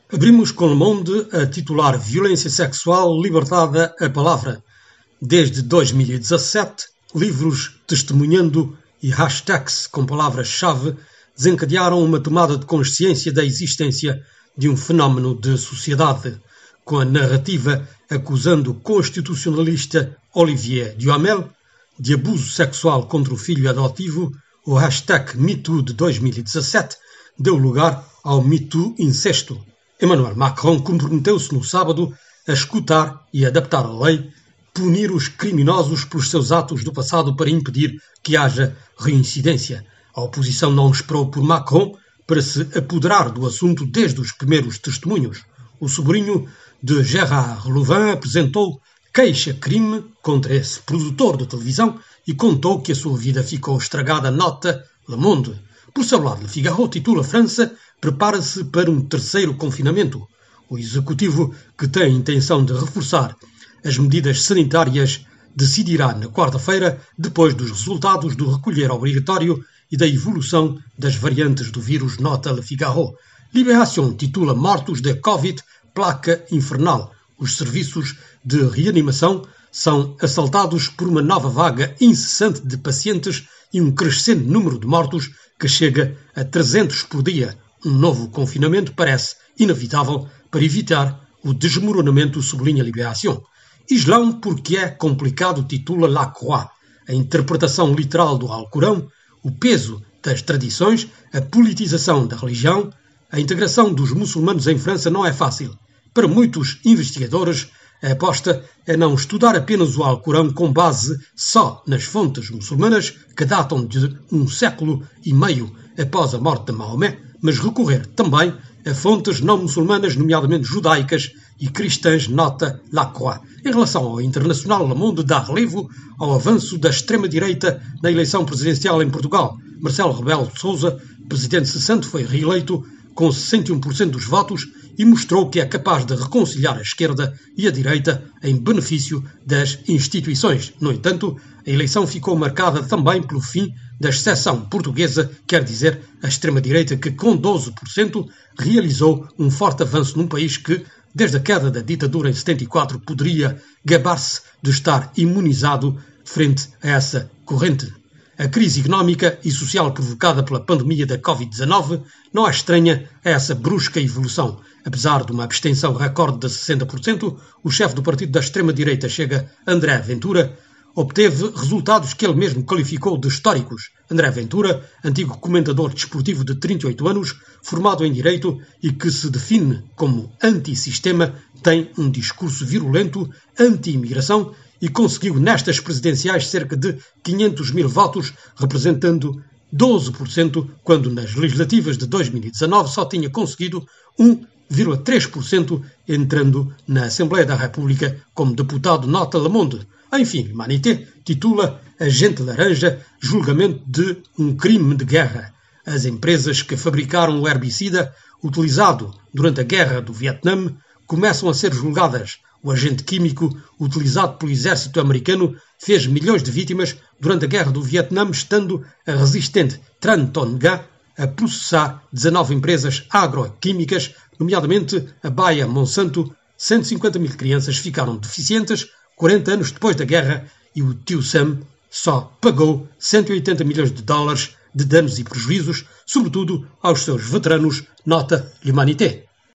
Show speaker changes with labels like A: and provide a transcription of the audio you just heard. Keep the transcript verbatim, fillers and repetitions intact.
A: Abrimos com Le Monde a titular Violência Sexual Libertada a Palavra. Desde dois mil e dezassete, livros testemunhando e hashtags com palavras-chave desencadearam uma tomada de consciência da existência de um fenómeno de sociedade, com a narrativa acusando o constitucionalista Olivier Duhamel de abuso sexual contra o filho adotivo. O hashtag MeToo de dois mil e dezassete deu lugar ao MeToo Incesto. Emmanuel Macron comprometeu-se no sábado a escutar e adaptar a lei, punir os criminosos pelos seus atos do passado para impedir que haja reincidência. A oposição não esperou por Macron para se apoderar do assunto desde os primeiros testemunhos. O sobrinho de Gérard Louvain apresentou queixa-crime contra esse produtor de televisão e contou que a sua vida ficou estragada. Nota Le Monde. Por seu lado, Le Figaro titula: França prepara-se para um terceiro confinamento. O executivo, que tem a intenção de reforçar as medidas sanitárias, decidirá na quarta-feira, depois dos resultados do recolher obrigatório e da evolução das variantes do vírus. Nota Le Figaro. Libération titula: Mortos de Covid, placa infernal. Os serviços de reanimação são assaltados por uma nova vaga incessante de pacientes e um crescente número de mortos que chega a trezentos por dia. Um novo confinamento parece inevitável para evitar o desmoronamento, sublinha Libération. Islão porque é complicado, titula La Croix. A interpretação literal do Alcorão, o peso das tradições, a politização da religião, a integração dos muçulmanos em França não é fácil. Para muitos investigadores, a aposta é não estudar apenas o Alcorão com base só nas fontes muçulmanas, que datam de um século e meio após a morte de Maomé, mas recorrer também a fontes não muçulmanas, nomeadamente judaicas e cristãs. Nota La Croix. Em relação ao internacional, Le Monde dá relevo ao avanço da extrema-direita na eleição presidencial em Portugal. Marcelo Rebelo de Sousa, presidente cessante, foi reeleito com sessenta e um por cento dos votos e mostrou que é capaz de reconciliar a esquerda e a direita em benefício das instituições. No entanto, a eleição ficou marcada também pelo fim da exceção portuguesa, quer dizer, a extrema-direita, que com doze por cento realizou um forte avanço num país que, desde a queda da ditadura em setenta e quatro, poderia gabar-se de estar imunizado frente a essa corrente. A crise económica e social provocada pela pandemia da covid dezanove não é estranha a essa brusca evolução. Apesar de uma abstenção recorde de sessenta por cento, o chefe do partido da extrema-direita, Chega, André Ventura, obteve resultados que ele mesmo qualificou de históricos. André Ventura, antigo comentador desportivo de trinta e oito anos, formado em Direito e que se define como antissistema, tem um discurso virulento, anti-imigração, e conseguiu nestas presidenciais cerca de quinhentos mil votos, representando doze por cento, quando nas legislativas de dois mil e dezanove só tinha conseguido um vírgula três por cento, entrando na Assembleia da República como deputado. Nota Le Monde. Enfim, Humanité titula Agente Laranja, julgamento de um crime de guerra. As empresas que fabricaram o herbicida utilizado durante a guerra do Vietnã começam a ser julgadas. O agente químico utilizado pelo exército americano fez milhões de vítimas durante a guerra do Vietnã, estando a resistente Tran Ton Nga a processar dezanove empresas agroquímicas, nomeadamente a Bayer Monsanto. cento e cinquenta mil crianças ficaram deficientes quarenta anos depois da guerra e o tio Sam só pagou cento e oitenta milhões de dólares de danos e prejuízos, sobretudo aos seus veteranos. Nota L'Humanité.